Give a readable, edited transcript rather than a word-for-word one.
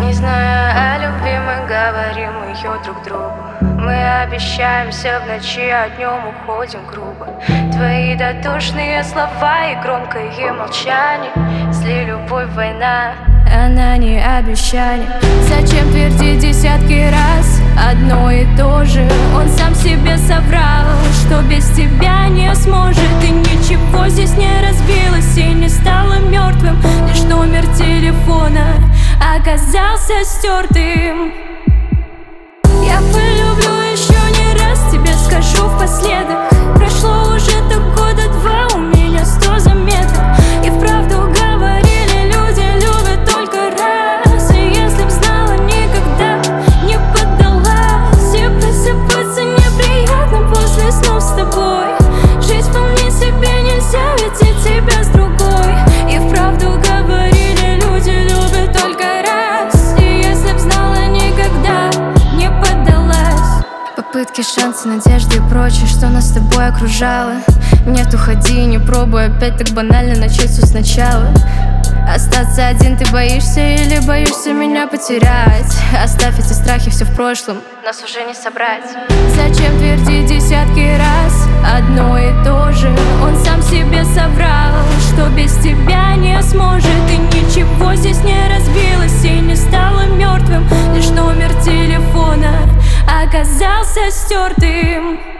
Не зная о любви, мы говорим ее друг другу. Мы обещаемся в ночи, а днем уходим грубо. Твои дотошные слова и громкое молчание. Если любовь война, она не обещание. Зачем твердить десятки раз одно и то же? Он сам себе соврал, что без тебя не сможет. И ничего здесь не разбилось и не стало мертвым. Лишь номер телефона оказался стертым. Я полюблю еще не раз, тебе скажу впоследок. Прошло уже так года два, у меня 100 заметок. И вправду говорили, люди любят только раз. И если б знала, никогда не поддалась. И просыпаться неприятно после снов с тобой. Жить вполне себе нельзя, ведь и тебя с другой. И вправду говорили, люди любят только раз. И если б знала, никогда не поддалась. Попытки, шансы, надежды и прочее, что нас с тобой окружало. Нет, уходи, не пробуй опять так банально начать все сначала. Остаться один ты боишься или боишься меня потерять? Оставь эти страхи, все в прошлом, нас уже не собрать. Зачем твердить десятки раз одно и то же? Он сам себе соврал, что без тебя не сможет. И ничего здесь не разбилось и не стало мертвым. Лишь номер телефона оказался стертым.